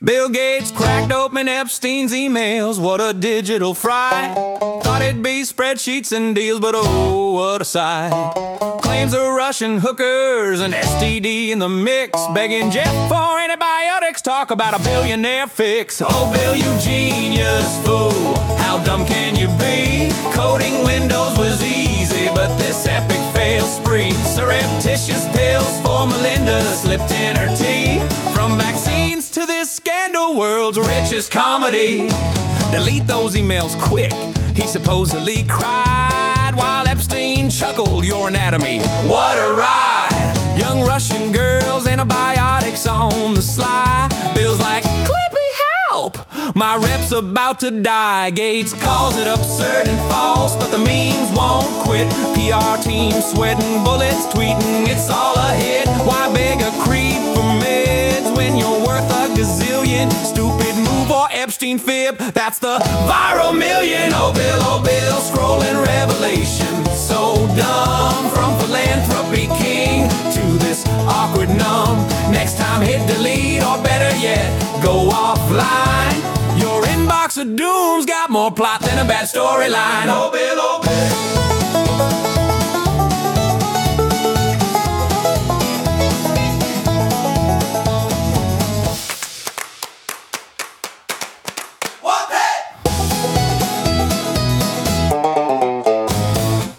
Bill Gates cracked open Epstein's emails, what a digital fry. Thought it'd be spreadsheets and deals, but oh, what a sight. Claims of Russian hookers and STD in the mix, begging Jeff for antibiotics, talk about a billionaire fix. Oh, Bill, you genius fool, how dumb can you be? Coding Windows was easy, but this epic fail spree. Surreptitious pills for Melinda slipped in her tea. From vaccines to this scandal, world's richest comedy. Delete those emails quick, he supposedly cried, while Epstein chuckled, your anatomy, what a ride. Young Russian girls, antibiotics on the sly. Bill's like, Clippy, help, my rep's about to die. Gates calls it absurd and false, but the memes won't quit. PR team sweating bullets, tweeting it's all a hit. Why beg a creep for meds when you're worth a gazillion? Stupid move or Epstein fib, that's the viral million. Oh Bill, scrolling revelation, so dumb. From philanthropy king to this awkward numb. Next time hit delete, or better yet, go offline. Your inbox of doom's got more plot than a bad storyline. Oh Bill,